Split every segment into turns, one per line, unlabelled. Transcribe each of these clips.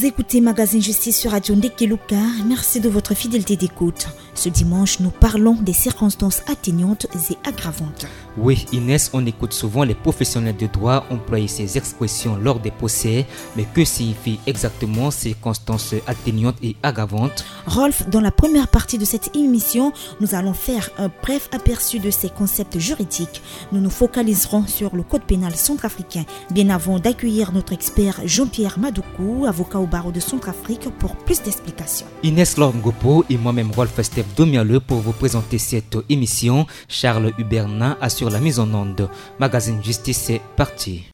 Vous écoutez Magazine Justice sur Radio Ndekeluka. Merci de votre fidélité d'écoute. Ce dimanche, nous parlons des circonstances atténuantes et aggravantes.
Oui, Inès, on écoute souvent les professionnels de droit employer ces expressions lors des procès, mais que signifient exactement ces circonstances atténuantes et aggravantes?
Rolf, dans la première partie de cette émission, nous allons faire un bref aperçu de ces concepts juridiques. Nous nous focaliserons sur le code pénal centrafricain, bien avant d'accueillir notre expert Jean-Pierre Madoukou, avocat au barreau de Centrafrique, pour plus d'explications.
Inès Lorgopo et moi-même Rolf Steph Domiale pour vous présenter cette émission. Charles Hubernin assure la mise en onde. Magazine Justice, c'est parti.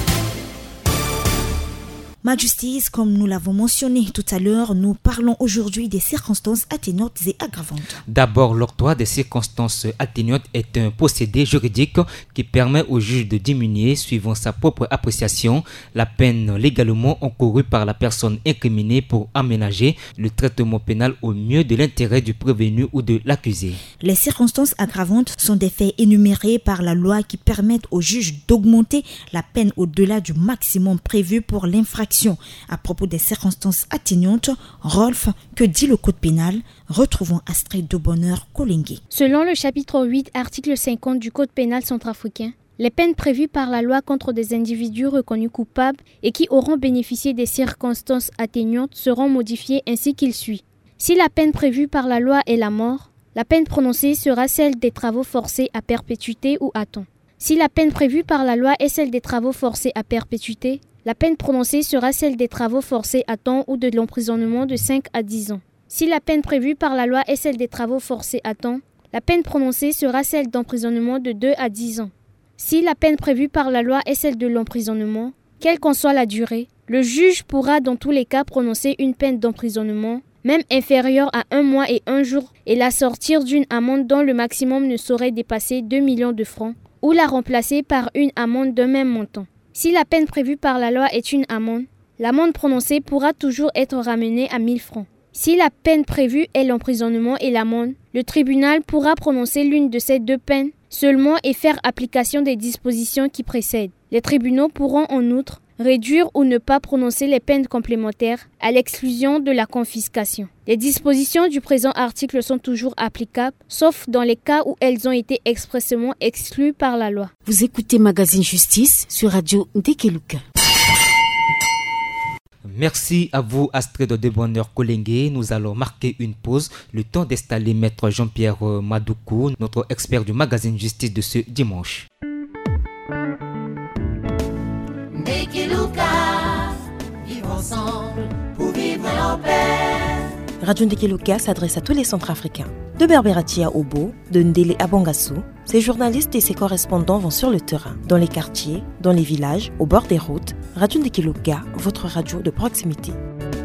Ma justice, comme nous l'avons mentionné tout à l'heure, nous parlons aujourd'hui des circonstances atténuantes et aggravantes.
D'abord, l'octroi des circonstances atténuantes est un procédé juridique qui permet au juge de diminuer, suivant sa propre appréciation, la peine légalement encourue par la personne incriminée pour aménager le traitement pénal au mieux de l'intérêt du prévenu ou de l'accusé.
Les circonstances aggravantes sont des faits énumérés par la loi qui permettent au juge d'augmenter la peine au-delà du maximum prévu pour l'infraction. À propos des circonstances atténuantes, Rolf, que dit le code pénal? Retrouvons Astrid de Bonheur Kolingui.
Selon le chapitre 8, article 50 du code pénal centrafricain, les peines prévues par la loi contre des individus reconnus coupables et qui auront bénéficié des circonstances atténuantes seront modifiées ainsi qu'il suit. Si la peine prévue par la loi est la mort, la peine prononcée sera celle des travaux forcés à perpétuité ou à temps. Si la peine prévue par la loi est celle des travaux forcés à perpétuité, la peine prononcée sera celle des travaux forcés à temps ou de l'emprisonnement de 5 à 10 ans. Si la peine prévue par la loi est celle des travaux forcés à temps, la peine prononcée sera celle d'emprisonnement de 2 à 10 ans. Si la peine prévue par la loi est celle de l'emprisonnement, quelle qu'en soit la durée, le juge pourra dans tous les cas prononcer une peine d'emprisonnement, même inférieure à 1 mois et 1 jour, et l'assortir d'une amende dont le maximum ne saurait dépasser 2 millions de francs, ou la remplacer par une amende d'un même montant. Si la peine prévue par la loi est une amende, l'amende prononcée pourra toujours être ramenée à 1000 francs. Si la peine prévue est l'emprisonnement et l'amende, le tribunal pourra prononcer l'une de ces deux peines seulement et faire application des dispositions qui précèdent. Les tribunaux pourront en outre réduire ou ne pas prononcer les peines complémentaires à l'exclusion de la confiscation. Les dispositions du présent article sont toujours applicables, sauf dans les cas où elles ont été expressément exclues par la loi.
Vous écoutez Magazine Justice sur Radio Ndekeluka.
Merci à vous Astrid de Bonheur Kolingui. Nous allons marquer une pause, le temps d'installer Maître Jean-Pierre Madoukou, notre expert du magazine Justice de ce dimanche.
Ndekeluka, vivre ensemble pour vivre en paix.
Radio Ndekeluka s'adresse à tous les Centrafricains. De Berberatia à Obo, de Ndélé à Bangassou, ses journalistes et ses correspondants vont sur le terrain, dans les quartiers, dans les villages, au bord des routes. Radio Ndekeluka, votre radio de proximité.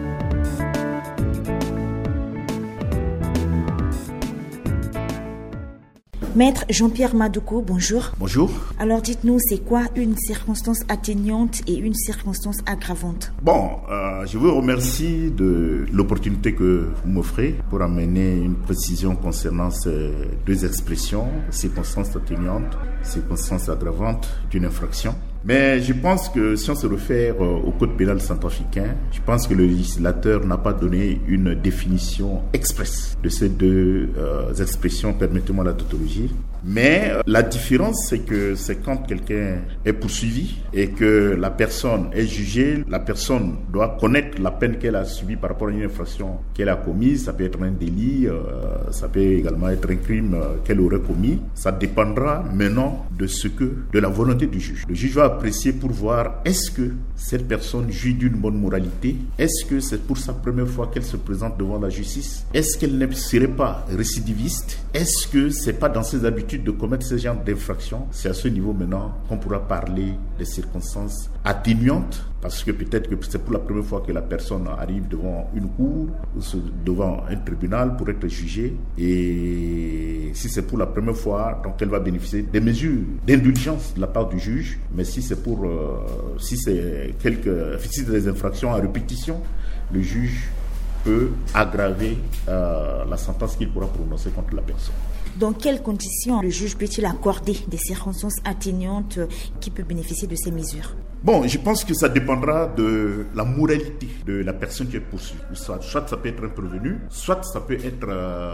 Maître Jean-Pierre Madoukou, bonjour.
Bonjour.
Alors dites-nous, c'est quoi une circonstance atténuante et une circonstance aggravante?
Je vous remercie de l'opportunité que vous m'offrez pour amener une précision concernant ces deux expressions, circonstance atténuante, circonstance aggravante d'une infraction. Mais je pense que si on se réfère au code pénal centrafricain, je pense que le législateur n'a pas donné une définition expresse de ces deux expressions, permettez-moi la tautologie. Mais la différence, c'est que c'est quand quelqu'un est poursuivi et que la personne est jugée, la personne doit connaître la peine qu'elle a subie par rapport à une infraction qu'elle a commise. Ça peut être un délit, ça peut également être un crime qu'elle aurait commis. Ça dépendra maintenant de la volonté du juge. Le juge va apprécier pour voir est-ce que cette personne jouit d'une bonne moralité, est-ce que c'est pour sa première fois qu'elle se présente devant la justice, est-ce qu'elle ne serait pas récidiviste, est-ce que c'est pas dans ses habitudes de commettre ce genre d'infraction. C'est à ce niveau maintenant qu'on pourra parler des circonstances atténuantes, parce que peut-être que c'est pour la première fois que la personne arrive devant une cour ou devant un tribunal pour être jugée, et si c'est pour la première fois, donc elle va bénéficier des mesures d'indulgence de la part du juge. Mais si c'est si c'est des infractions à répétition, le juge peut aggraver la sentence qu'il pourra prononcer contre la personne.
Dans quelles conditions le juge peut-il accorder des circonstances atténuantes qui peuvent bénéficier de ces mesures?
Bon, je pense que ça dépendra de la moralité de la personne qui est poursuivie. Soit ça peut être un prévenu, soit ça peut être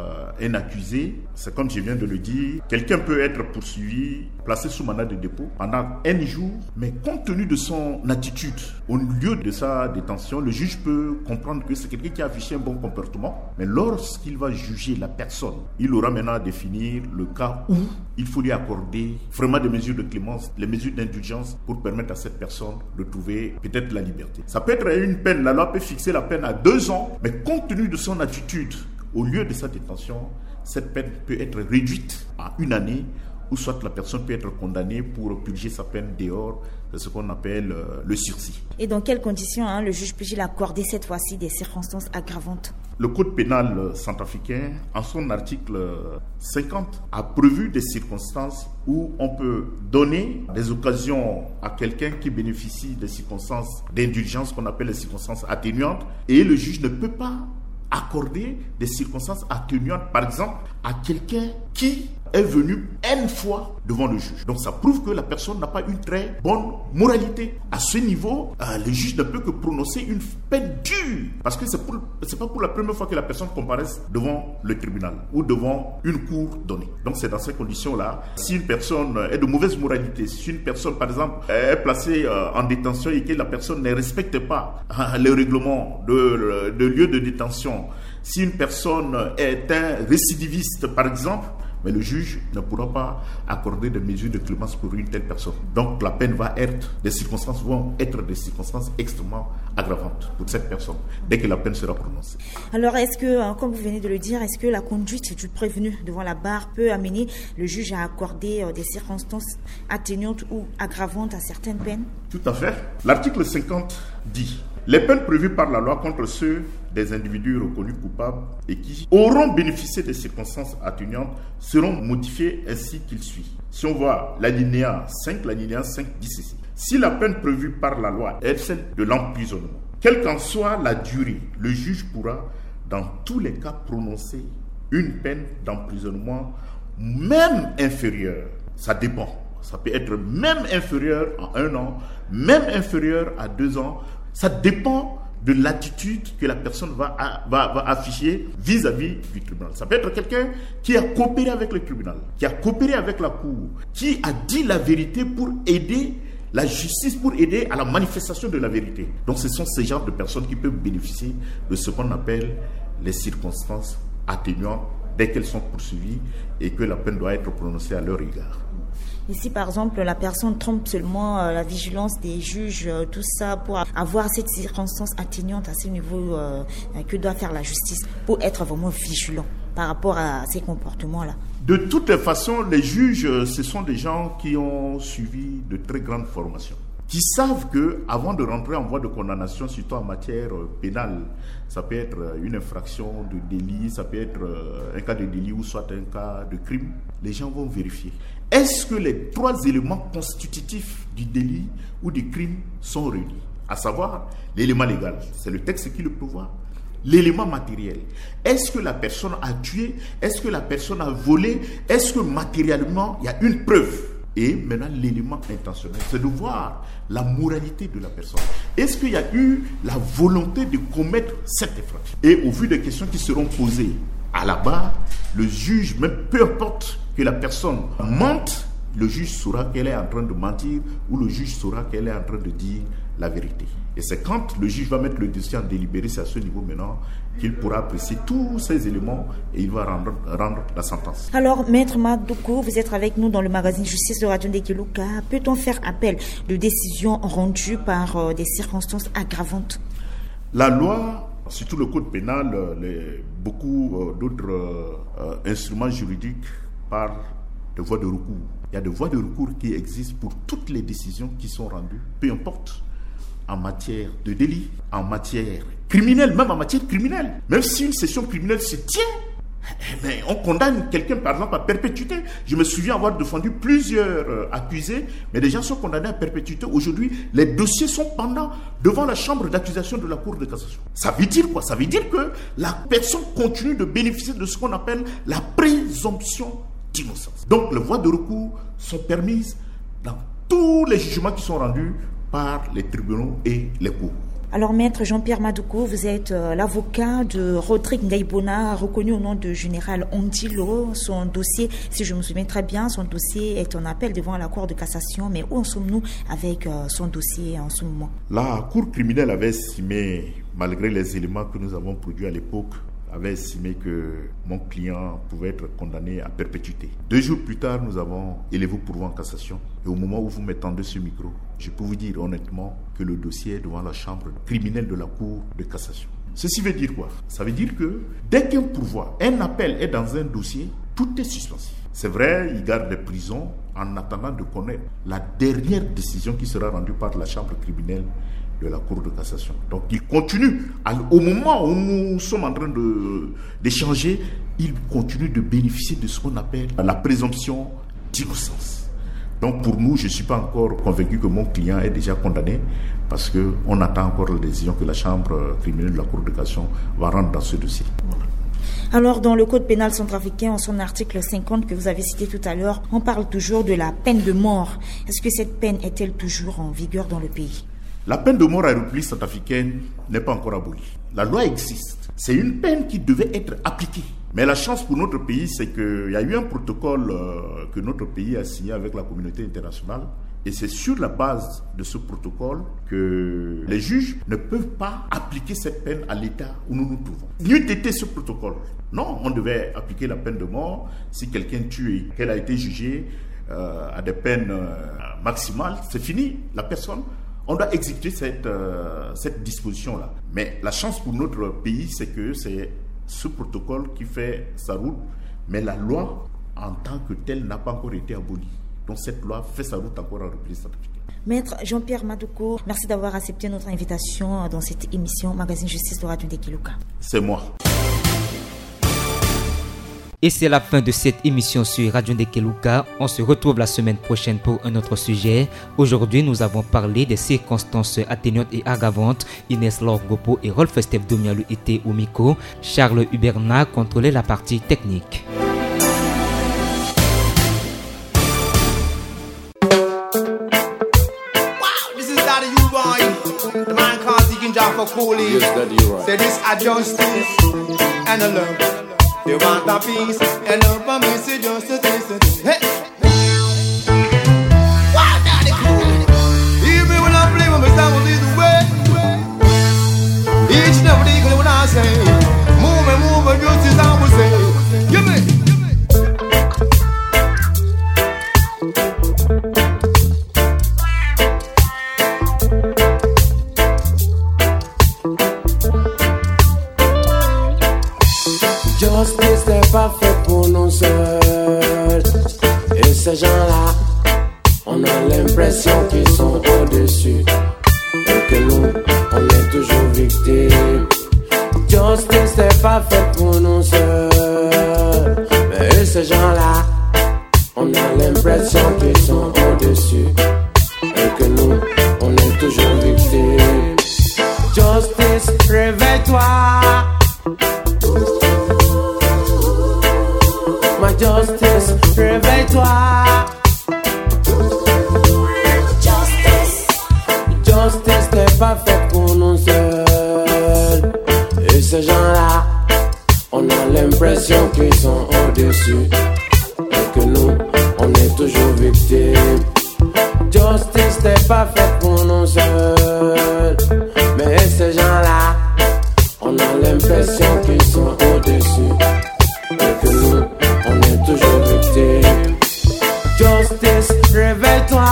un accusé. C'est comme je viens de le dire. Quelqu'un peut être poursuivi, placé sous mandat de dépôt pendant un jour, mais compte tenu de son attitude, au lieu de sa détention, le juge peut comprendre que c'est quelqu'un qui a affiché un bon comportement. Mais lorsqu'il va juger la personne, il aura maintenant à définir le cas où il faut lui accorder vraiment des mesures de clémence, les mesures d'indulgence pour permettre à cette personne de trouver peut-être la liberté. Ça peut être une peine, la loi peut fixer la peine à 2 ans, mais compte tenu de son attitude, au lieu de sa détention, cette peine peut être réduite à 1 année, ou soit la personne peut être condamnée pour purger sa peine dehors, c'est ce qu'on appelle le sursis.
Et dans quelles conditions le juge peut-il accorder cette fois-ci des circonstances aggravantes?
Le Code pénal centrafricain, en son article 50, a prévu des circonstances où on peut donner des occasions à quelqu'un qui bénéficie des circonstances d'indulgence qu'on appelle les circonstances atténuantes, et le juge ne peut pas accorder des circonstances atténuantes, par exemple, à quelqu'un qui est venu N fois devant le juge. Donc ça prouve que la personne n'a pas une très bonne moralité. À ce niveau, le juge ne peut que prononcer une peine dure, parce que c'est pas pour la première fois que la personne comparaisse devant le tribunal ou devant une cour donnée. Donc c'est dans ces conditions-là, si une personne est de mauvaise moralité, si une personne par exemple est placée en détention et que la personne ne respecte pas les règlements de lieu de détention, si une personne est un récidiviste par exemple, mais le juge ne pourra pas accorder des mesures de clémence pour une telle personne. Donc la peine va être, des circonstances vont être des circonstances extrêmement aggravantes pour cette personne, dès que la peine sera prononcée.
Alors est-ce que, comme vous venez de le dire, est-ce que la conduite du prévenu devant la barre peut amener le juge à accorder des circonstances atténuantes ou aggravantes à certaines peines?
Tout à fait. L'article 50 dit: les peines prévues par la loi contre ceux des individus reconnus coupables et qui auront bénéficié des circonstances atténuantes seront modifiées ainsi qu'il suit. Si on voit l'alinéa 5 dit ceci: si la peine prévue par la loi est celle de l'emprisonnement, quelle qu'en soit la durée, le juge pourra, dans tous les cas, prononcer une peine d'emprisonnement même inférieure. Ça dépend. Ça peut être même inférieur à 1 an, même inférieur à 2 ans. Ça dépend de l'attitude que la personne va afficher vis-à-vis du tribunal. Ça peut être quelqu'un qui a coopéré avec le tribunal, qui a coopéré avec la cour, qui a dit la vérité pour aider la justice, pour aider à la manifestation de la vérité. Donc ce sont ces genres de personnes qui peuvent bénéficier de ce qu'on appelle les circonstances atténuantes dès qu'elles sont poursuivies et que la peine doit être prononcée à leur égard.
Ici, par exemple, la personne trompe seulement la vigilance des juges, tout ça, pour avoir cette circonstance atténuante à ce niveau que doit faire la justice, pour être vraiment vigilant par rapport à ces comportements-là.
De toutes les façons, les juges, ce sont des gens qui ont suivi de très grandes formations, qui savent qu'avant de rentrer en voie de condamnation, surtout en matière pénale, ça peut être une infraction de délit, ça peut être un cas de délit ou soit un cas de crime, les gens vont vérifier. Est-ce que les 3 éléments constitutifs du délit ou du crime sont réunis? À savoir, l'élément légal, c'est le texte qui le prévoit. L'élément matériel, est-ce que la personne a tué? Est-ce que la personne a volé? Est-ce que matériellement, il y a une preuve? Et maintenant, l'élément intentionnel, c'est de voir la moralité de la personne. Est-ce qu'il y a eu la volonté de commettre cette infraction? Et au vu des questions qui seront posées à la barre, le juge, même peu importe que la personne mente, le juge saura qu'elle est en train de mentir ou le juge saura qu'elle est en train de dire la vérité. Et c'est quand le juge va mettre le dossier en délibéré, c'est à ce niveau maintenant qu'il pourra apprécier tous ces éléments et il va rendre la sentence.
Alors, Maître Madoukou, vous êtes avec nous dans le magazine Justice de Radio Ndekeluka. Peut-on faire appel de décisions rendues par des circonstances aggravantes?
La loi, surtout le code pénal, beaucoup d'autres instruments juridiques parlent de voies de recours. Il y a des voies de recours qui existent pour toutes les décisions qui sont rendues, peu importe, en matière de délit, en matière criminelle, même en matière criminelle. Même si une session criminelle se tient, mais on condamne quelqu'un par exemple à perpétuité. Je me souviens avoir défendu plusieurs accusés, mais des gens sont condamnés à perpétuité. Aujourd'hui, les dossiers sont pendants devant la chambre d'accusation de la Cour de cassation. Ça veut dire quoi? Ça veut dire que la personne continue de bénéficier de ce qu'on appelle la présomption d'innocence. Donc les voies de recours sont permises dans tous les jugements qui sont rendus par les tribunaux et les cours.
Alors, maître Jean-Pierre Madouko, vous êtes l'avocat de Rodrigue Ngaïbona, reconnu au nom de général Ondilo. Son dossier, si je me souviens très bien, son dossier est en appel devant la Cour de cassation. Mais où en sommes-nous avec son dossier en ce moment?
La Cour criminelle avait estimé, malgré les éléments que nous avons produits à l'époque, avait estimé que mon client pouvait être condamné à perpétuité. 2 jours plus tard, nous avons élevé pourvoi en cassation. Et au moment où vous m'étendez ce micro, je peux vous dire honnêtement que le dossier est devant la chambre criminelle de la Cour de cassation. Ceci veut dire quoi? Ça veut dire que dès qu'un pourvoi, un appel est dans un dossier, tout est suspensif. C'est vrai, il garde des prisons en attendant de connaître la dernière décision qui sera rendue par la chambre criminelle de la Cour de cassation. Donc il continue, au moment où nous sommes en train d'échanger, il continue de bénéficier de ce qu'on appelle la présomption d'innocence. Donc pour nous, je ne suis pas encore convaincu que mon client est déjà condamné parce qu'on attend encore la décision que la chambre criminelle de la Cour de cassation va rendre dans ce dossier. Voilà.
Alors, dans le Code pénal centrafricain, en son article 50 que vous avez cité tout à l'heure, on parle toujours de la peine de mort. Est-ce que cette peine est-elle toujours en vigueur dans le pays?
La peine de mort à la République centrafricaine n'est pas encore abolie. La loi existe. C'est une peine qui devait être appliquée. Mais la chance pour notre pays, c'est qu'il y a eu un protocole que notre pays a signé avec la communauté internationale. Et c'est sur la base de ce protocole que les juges ne peuvent pas appliquer cette peine à l'état où nous nous trouvons. N'eût été ce protocole. Non, on devait appliquer la peine de mort si quelqu'un tue et qu'elle a été jugée à des peines maximales. C'est fini, la personne. On doit exécuter cette disposition-là. Mais la chance pour notre pays, c'est que c'est ce protocole qui fait sa route. Mais la loi, en tant que telle, n'a pas encore été abolie. Donc cette loi fait sa route encore en République centrafricaine.
Maître Jean-Pierre Madouko, merci d'avoir accepté notre invitation dans cette émission Magazine Justice de Radio Ndekeluka.
C'est moi.
Et c'est la fin de cette émission sur Radio Ndekeluka. On se retrouve la semaine prochaine pour un autre sujet. Aujourd'hui, nous avons parlé des circonstances atténuantes et aggravantes. Inès Lorgopo et Rolf Steph Domialu étaient au micro. Charles Huberna contrôlait la partie technique.
Yes, Daddy, you're right.
Say this a justice and a love. They want a peace and love for me. Say justice. Hey. Wow, Daddy, cool. Even when I play with my sound will lead the way. Each and every day when I say, move, justice I will say. Give me.
Justice n'est pas fait pour nous seuls. Et ces gens-là, on a l'impression qu'ils sont au-dessus. Et que nous, on est toujours victimes. Justice n'est pas fait pour nous seuls. Mais ces gens-là, on a l'impression qu'ils sont au-dessus. Et que nous, on est toujours victimes. Justice, réveille-toi. Ma justice, réveille-toi. Justice n'est pas faite pour nous seuls. Et ces gens-là, on a l'impression qu'ils sont au-dessus. Et que nous, on est toujours victimes. Justice n'est pas faite pour nous seuls. Mais ces gens-là, on a l'impression qu'ils sont au-dessus. Et que nous, on est toujours victime. Justice, réveille-toi.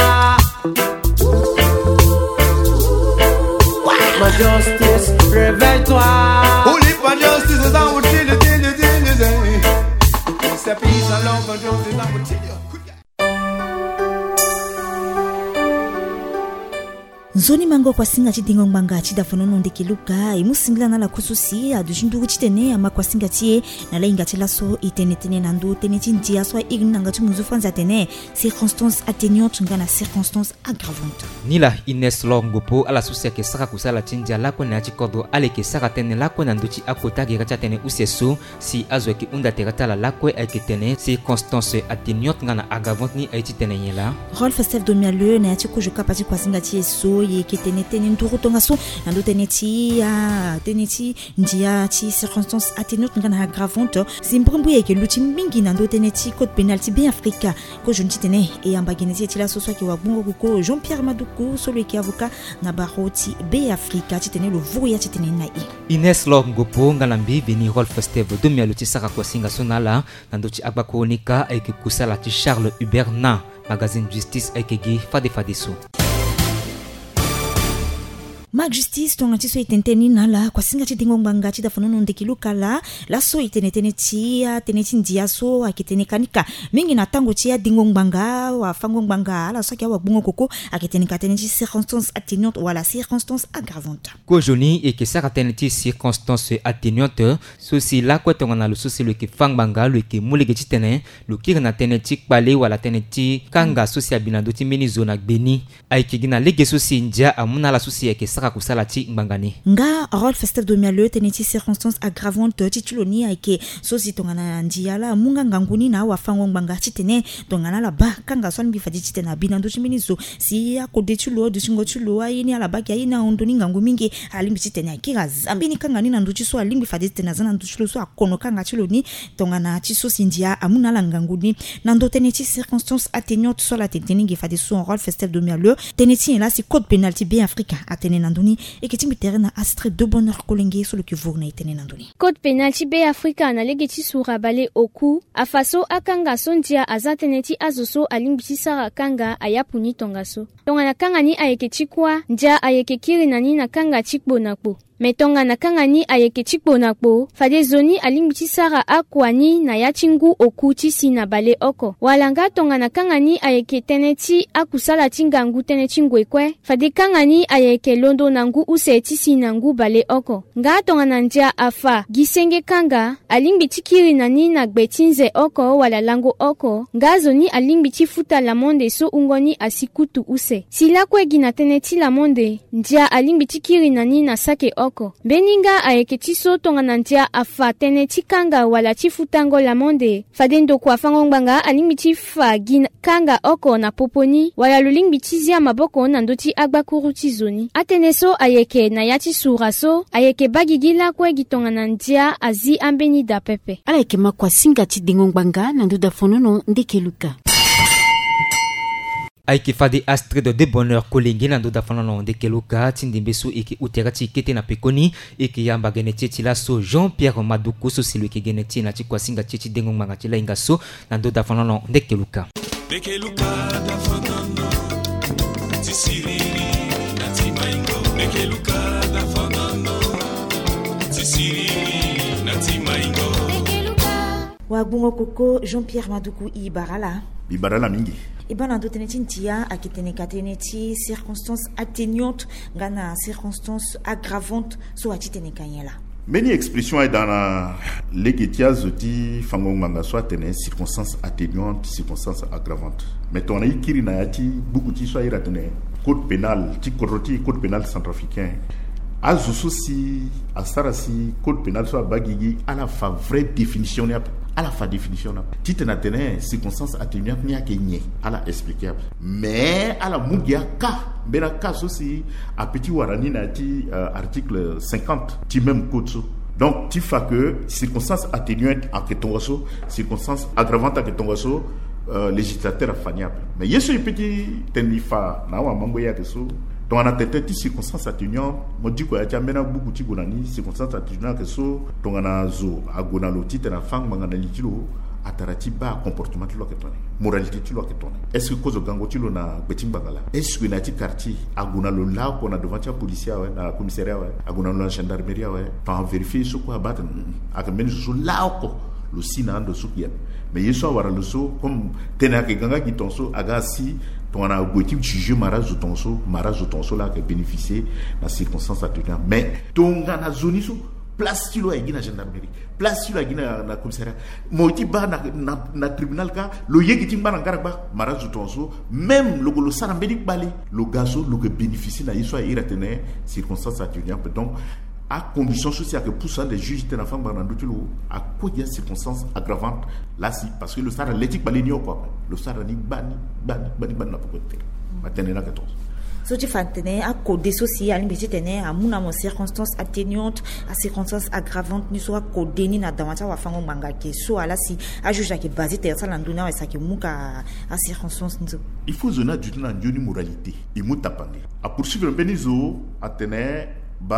Ma justice, réveille-toi.
Who live for justice is how we till you.
Nzoni mango kwa singa chidingo mbanga chida fanono ndeke luka imusingla na la kususi adushindu chitene ama kwa singa chie na la inga so itenetene nando teneti ndia so ignanga tumuzufanza tene circonstances atténuantes ngana circonstances aggravantes.
Nila Ines Longopo ala susia ke saka kusala chinja la kwa na chikodo ale ke saka tene la kwa nanduchi akota giracha tene usesu si azwe ki unda terata la kwa eketene circonstances atténuantes ngana aggravantes ni aititene yela.
Rolf Stef Domialeu na chiko joka pati kwa singa chie so ye ketenetene nduru tongaso nando teneti ndia chi circonstances atténuantes ngana aggravantes zimbumbu ye ke luchi mingi nando teneti code pénal bien Africa ko jonti tene e ambagenesi tila so ki wa bungo ko Jean-Pierre Maduku solo ki avocat na baroti be Africa titene le vuya titene na
Ines Longopo ngalambi beni Rolf Steve Domialeu saka kwa singa sonala nando chi akbakonika eke kusala ti Charles Hubert na magazine Justice ekegi fadeso.
Mag Justice tonga tiso itenteni nala kwa singa chidingo mbanga chida fanono ndekiluka la so itenetene tia teneti ndia so akitene kanika mingi na tango tia dingo mbanga wa fango mbanga la so kia wa bungo koko akitene kateneti circonstances atténuantes wala circonstances aggravantes.
Ko joni e ke saka teneti circonstances atténuantes so si la kwa tonga na lo so si lo ke fang mbanga lo ke mulege chitene lo kira na teneti kpale wala teneti kanga so si abina doti meni zona beni aikigina lege so si ndia amuna la so si e ke kusalati mbangani
nga Rolf Stef Domialeu teneti circonstances aggravantes tituloni aike sosi tongana ndiala munga nganguni na wafango mbanga titene tongana la ba kanga swan bifadi titena binando chiminizo si akodetulo dusingo tulo ayini ala baki ayina ondoni ngangu mingi alimbi titene akira zambini kanga ni nandu chiso alimbi fadi titena zana ndu tulo so akono kanga tuloni tongana chiso sindia amuna la nganguni nando teneti circonstances atténuantes so la titene ngifadi so Rolf Stef Domialeu teneti là si code pénal bien Africa atene nandoni et que timbitere na astre de bonheur kolenge sur le kivurna itene nandoni
code pénal be Africa na legeti sura bale oku afaso akanga sondia azateneti azoso alimbiti sara kanga ayapuni tongaso tongana kanga ni ayeke chikwa ndia ayeke kiri nani na kanga chikbo nakbo metonga na kangani ayeke chikbo nakbo fade zoni alimbiti sara akwani na yachingu oku chisi na bale oko walanga tonga na kangani ayeke teneti akusala tingangu teneti ngwekwe fade kangani ayeke londo nangu use chisi nangu bale oko nga tonga na ndia afa gisenge kanga alimbiti kiri nani na gbetinze oko wala lango oko nga zoni alimbiti futa la monde so ungoni asikutu use sila kwegi na teneti la monde ndia alimbiti kiri nani na sake oko beninga ayeke tiso tonga na ndia afa tene tikanga wala tifutango la monde fadendo kwa fango mbanga alimbiti fa gina kanga oko na poponi wala lulimbiti zia maboko na ndoti agbakuru tizoni ateneso ayeke na yati suraso ayeke bagigila kwegi tonga na ndia azi ambeni da pepe
ayeke makwa singa tidingo mbanga na nduda fonono ndekeluka
aiki fadi Astrid de bonheur kolenge na ndoda fanano de keluka tindimbesu eki uterati kete na pekoni eki yamba geneti la so Jean-Pierre Maduku so silwe ke geneti na chikwa singa chichi dengo manga chila inga so na ndoda fanano de keluka
da fanano tisiri na timaingo de keluka da fanano tisiri na timaingo
wabungo koko Jean-Pierre Maduku
ibarala mingi
ibana ndo teneti ntia akitene kateneti circonstances atténuantes ngana circonstances aggravantes so atitene kanyela
many expression est dans la legetiaz di fango manga soit tene circonstances atténuantes circonstances aggravantes mais ton ikiri na yati beaucoup ti soit ira tene code pénal ti koroti code pénal centrafricain azusu si asarasi code pénal soit bagigi à la fa vraie définition à la fa définition tite na tene circonstances atténuantes ni akenye à la explicable mais à la mugia ka bena ka aussi a petit warani na ti article 50 ti même code so donc ti fa que circonstances atténuantes en ketongaso circonstances aggravantes en ketongaso législateur afaniable mais yeso petit tenifa na wa mango ya keso donc on a tête circonstances atténuantes mo dit ko ya jamena buku ti gonani circonstances atténuantes que so donc on a zo agona lo titre na fang mangana litilo atarati ba comportement ti lo ke tone moralité ti lo ke tone est-ce que cause gango ti lo na betim bangala est-ce que na ti quartier agona lo la ko na devant ti policier ouais na commissariat ouais agona lo gendarmerie ouais pa vérifier ce ko abat ak men so la ko lo sina ndo so kiya mais yeso wara lo so comme tenake ganga ki tonso aga si on a objectif juger Mara Zotonso là qui bénéficié de la circonstance atténuante. Mais ton gana zone so place sur la gendarmerie, place sur la commissariat. Moiti ba na tribunal ka lo yegiti ba na garaba Mara Zotonso même le sarambedi bali le gazo le bénéficie na yiso iratene circonstance atténuante. Donc à condition sociale que pour ça les juges de la femme à quoi il y a circonstances aggravantes là si parce que le SAR l'éthique baligno quoi le SAR ni bani na propriété maintenant là 14
so tu fantene à code social ni biti tene à muna mo circonstances atténuantes à circonstances aggravantes ni soit code ni na damata wa fango manga ke so ala si a juge ke base te ça landuna wa sa ke muka à circonstances ni
il faut zona du na ndioni moralité et mutapande à poursuivre benizo atene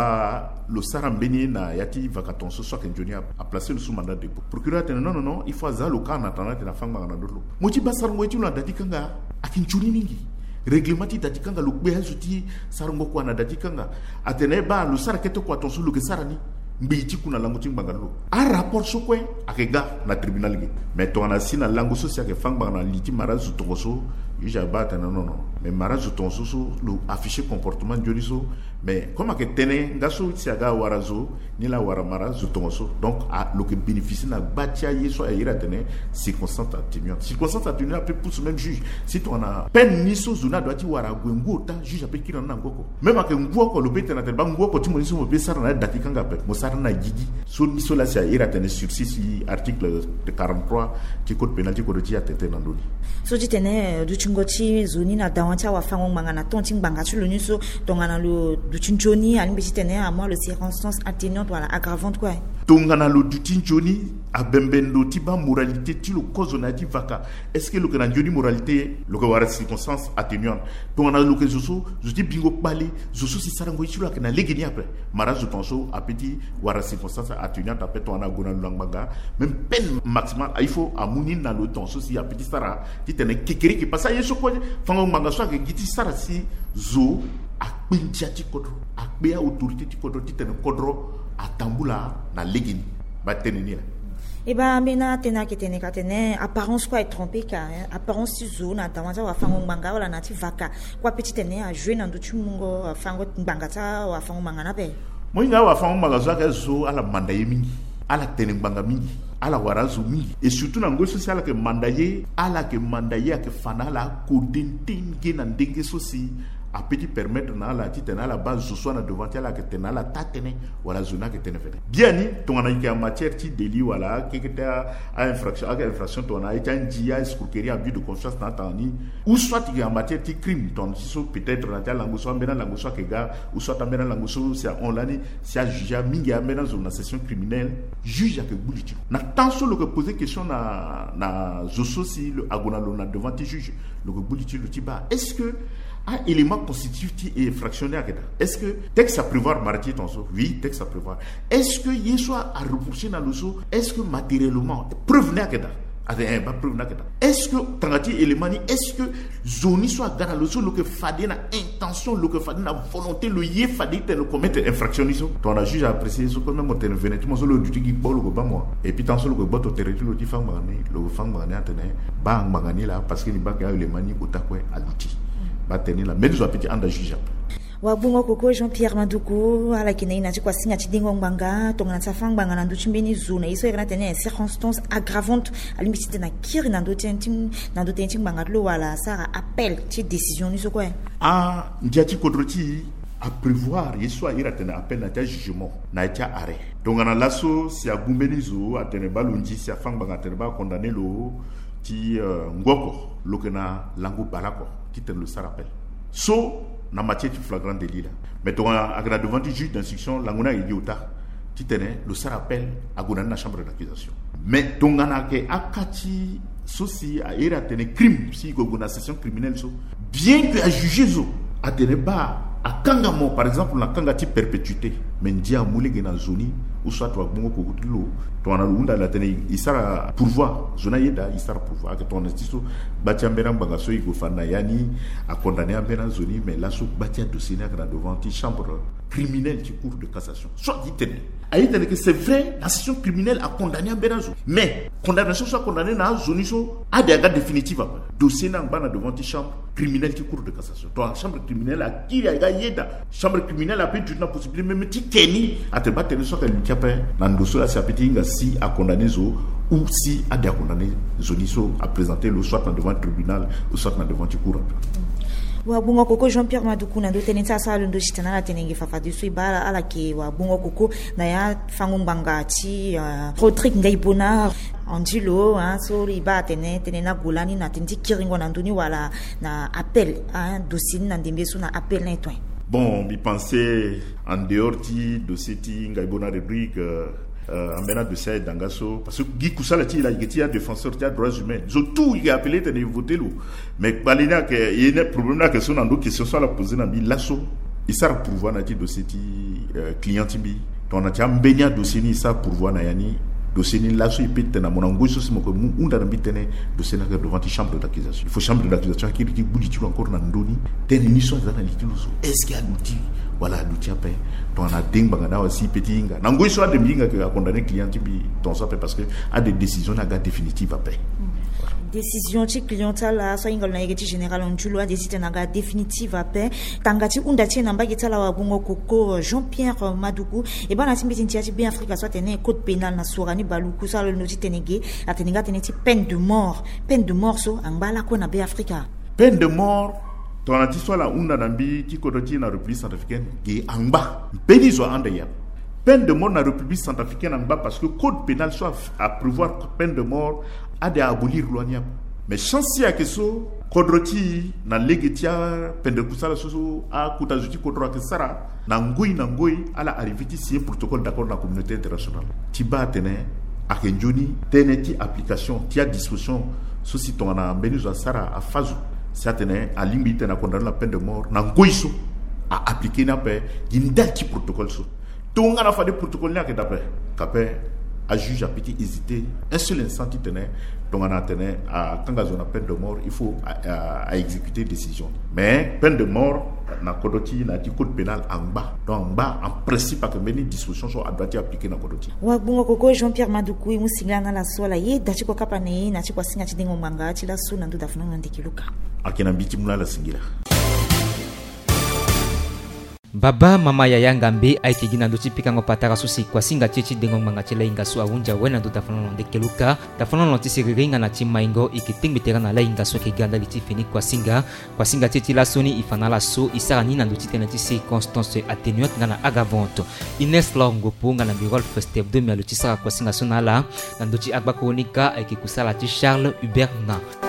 ba le sarambeni na yati vakaton so soit que Johnny a placé le sous mandat de dépôt procureur a non il faut za le cas en attendant de la femme na dolo moti basar ngoti na dati kanga akinchuni mingi réglementi dati kanga lu be hazuti sarango ko na dati kanga atene ba le saraketo ko atonso lu ke sarani mbiti kuna lango timbangalo a rapport so ko akega na tribunal gi mais to na sina lango so sia ke fanga na liti marazu tongoso yuja bata non mais marazu tonso le affiché comportement joliso mais comme que tene ngaso tsiaga warazo ni la wara marazu tongoso donc a lo que bénéficie na batia yeso a ira tene circonstance atténuante peut pousser même juge si tu a peine ni so zona doit ti wara gwengo ta juge peut kira na ngoko même que ngoko lo bete na te bango ko timoni so mo be sara na datikanga pe mo sara na gigi so ni so la sia ira tene sursis article de 43 qui code pénal qui code ti atete na ndoli
so ti tene du chingoti zoni na dawancha wa fango mangana tonti banga tu lo ni so tongana lo du chinjoni ani biti tene à moi le circonstance atténuante voilà aggravante quoi
tongana lo du chinjoni a bembendo tiba moralité ti lo cause na ti vaka est-ce que lo kana joni moralité lo ka wara circonstance atténuante tongana lo ke zoso ti bingo bali zoso si sarango ti lo kana legini après marazo tonso a petit wara circonstance atténuante après tongana gona langbaga même peine maximale il faut amuni na lo tonso si a petit sara ti tene kekeri ki passa yeso ko fango manga so ke giti sara si zo a pinjati kodro a be autorité ti kodro ti tene kodro a tambula na legini ba tene ni la
et ben mena tena ke tene ka tene apparence quoi est trompé ka apparence si zone atawanja wa fango manga wala na ti vaka kwa petit tene a jouer na ndotu mungo fango mbangata wa fango manga na be
moinga wa fango manga zo ka zo ala mandaye mingi ala tene mbanga mingi ala warazu mingi et surtout na ngol social ke mandaye ala ke mandaye ke fanala ko dentin ke na ndenge sosi a petit permettre na la ti tena la base so na devant la que tena la tatene wala zona que tena fete bien ni ton ana en matière ti délit wala que ta a infraction ton a été dia escroquerie abus de confiance na tani ou soit en matière ti crime ton si so peut-être na ta lango so mbena lango so que ga ou soit mbena lango so si on lani si a jugé mingi mbena zone session criminelle juge que buliti na tant so le que poser question na zo si le agona lo na devant ti juge le que buliti le ti ba est-ce que un élément constitutif et fractionnaire. Est-ce que texte à prévoir marqué ton so? Oui, texte à prévoir. Est-ce que y soit à reprocher dans le so? Est-ce que matériellement preuve n'est que est-ce que tangati élément est-ce que zoni soit gara le so le que fadi na intention le que fadi na volonté le yé fadi te le commettre infractionnisme ton a juge apprécié ce que même ten venait mo so le du qui bolo ko ba moi et puis tant so le ko boto territoire le fang magani le fang magani atene ba magani là parce que ni ba ga élément ni otakwe aluti ba tenir la mais zo petit anda juge
wa bungo koko Jean-Pierre Maduko ala kinaina ti kwa singa ti dingo nganga tongana tsafang banga na nduchi mbeni zona iso era tene circonstance aggravante alimbiti na kiri na ndotenting banga lo wala sara appel ti décision ni so quoi
ndiati kodroti à prévoir yeso ira tene appel na ta jugement na ta arrêt tongana laso si agumbeni zo atene balunji si afang banga tene ba condamner lo ti ngoko lokena langu balako qui te le rappel so na matière de flagrant délit là mais donc à devant du juge d'instruction languna idiota qui tenait le rappel à la chambre d'accusation mais donc on a que akati soci a era tenir crime si gona session criminelle so bien que à juger zo a tenir ba a kangamo par exemple na kangati perpétuité mais ndia moule gena zoni ou soit toi bongo ko kutilo to na lunda la tenir isara pourvoi zona yeda isara pourvoi que ton institution batia mbena mbanga so igo fana yani a condamné à mbena zoni mais là so batia dossier na devant ti chambre criminelle qui court de cassation. Soit dit que c'est vrai, la session criminelle a condamné un Benazo. Mais, condamnation soit condamnée dans la zone à des gars définitifs. Dossier n'a pas devant une chambre criminelle qui court de cassation. Donc, la chambre criminelle a qui a gagné la chambre criminelle a pu une possibilité, même si Kenny a te battu soit qu'elle lui a fait, dans le dossier, c'est à si a condamné zo, ou si a des condamné zoniso à présenter le soit devant le tribunal, ou soit devant le cour.
Wa bunga koko Jean-Pierre Madoukou na ndotene tsasa ndo chitana la tenenge fafadi sui bala ala ke wa bunga koko na ya fangumbanga ti Rodrigue Ngaibona Andulo so riba tene na golani na tendi kiringo na nduni wala na appel dossier na ndembeso na appel na etwa.
Bon, mi pensais en dehors ti dossier ti Ngaibona Rodrigue en menant de ça d'Angasso parce que Guy Koussalati il a défenseur des droits humains tout il a appelé de voter l'eau mais balina que il y a un problème là que son ando question soit la poser dans l'asso il sert pour voir nati dossier client timbi ton a mbenya dossier ni ça pour voir na yani dossier ni l'asso il peut na mon angoisse aussi mo ko unda na bitene dossier na devant la chambre d'accusation il faut chambre d'accusation qui bouli tu encore na ndoni tene ni so za na litiluso est-ce qu'il y a l'outil voilà l'outil après ton a ding bangana aussi petit inga nango soit de minga que a condamné client tibi ton ça parce que a des décisions na ga définitive après
décision ti clientala so ingol na yegeti général Andulo a décidé na ga définitive après tangati unda ti na mbagi tala wa bungo koko Jean-Pierre Madoukou e bana timbiti ti bien Afrique soit tene code pénal na sorani baluku ça le noti tenege la tenega teneti peine de mort so angala ko na be Africa
peine de mort. Ton histoire là, on a nambi qui kodoti na République centrafricaine qui amba pays soit andaya peine de mort na République centrafricaine amba parce que code pénal soit à prévoir peine de mort à de abolir loignable mais chance ya keso kodroti na legetia peine de kusala soso a kutazuti kodro ke sara na ngoi ala arriviti si protocole d'accord na communauté internationale tiba tene akenjoni teneti application qui a disposition sosi ton na benuzo sara a fazu certaines à limite na condamné la peine de mort na ngoiso à appliquer na paix d'une date protocole so to nga na fa de protocole na ke d'après capé à juge a petit hésiter un seul instant tenait donc on a tenu à quand on a peine de mort il faut à exécuter décision mais peine de mort na kodoti na di code pénal en bas donc en bas en principe que meni dispositions sont adaptées appliquer na kodoti
wa bungo koko Jean-Pierre Madoukou musinga na la sola ye dati ko kapane na ti ko singa ti dingo manga ti la so na ndo dafuna na ndekiluka
akena biti mula la singira
Baba mama Yaya Ngambe a été guiné d'outil piquant patara souci quoi singa tchi dengo mangachela inga so awunja wena ndo tafano de keluka tafano lonti siriringa na tim maingo ikiting bitera na la inga so ke ganda liti fini kwa singa tchi la soni ifana la so isarani na ndouti tenati circonstance atténuante na agavante Inès Longo ponga na birol festep 2000 loti sara kwa singa sonala na ndouti agba kronika ikikusala ti Charles Hubert na